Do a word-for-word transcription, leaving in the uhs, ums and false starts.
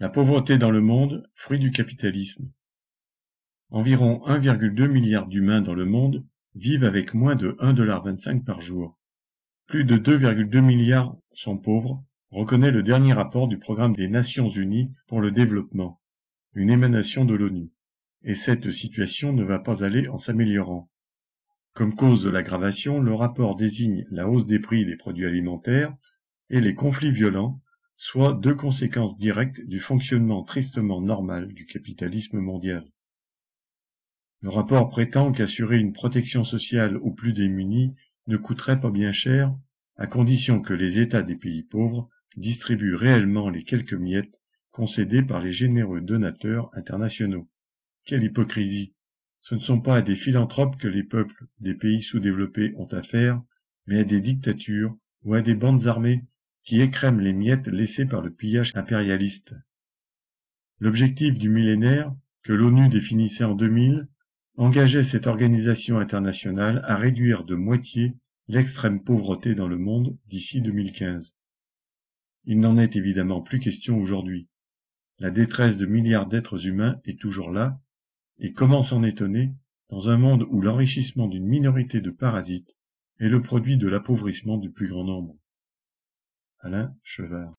La pauvreté dans le monde, fruit du capitalisme. Environ un virgule deux milliard d'humains dans le monde vivent avec moins de un dollar vingt-cinq par jour. Plus de deux virgule deux milliards sont pauvres, reconnaît le dernier rapport du Programme des Nations Unies pour le développement, une émanation de l'ONU. Et cette situation ne va pas aller en s'améliorant. Comme cause de l'aggravation, le rapport désigne la hausse des prix des produits alimentaires et les conflits violents, soit deux conséquences directes du fonctionnement tristement normal du capitalisme mondial. Le rapport prétend qu'assurer une protection sociale aux plus démunis ne coûterait pas bien cher, à condition que les États des pays pauvres distribuent réellement les quelques miettes concédées par les généreux donateurs internationaux. Quelle hypocrisie! Ce ne sont pas à des philanthropes que les peuples des pays sous-développés ont affaire, mais à des dictatures ou à des bandes armées qui écrèment les miettes laissées par le pillage impérialiste. L'objectif du millénaire, que l'ONU définissait en deux mille, engageait cette organisation internationale à réduire de moitié l'extrême pauvreté dans le monde d'ici deux mille quinze. Il n'en est évidemment plus question aujourd'hui. La détresse de milliards d'êtres humains est toujours là, et comment s'en étonner dans un monde où l'enrichissement d'une minorité de parasites est le produit de l'appauvrissement du plus grand nombre. Alain Chevard.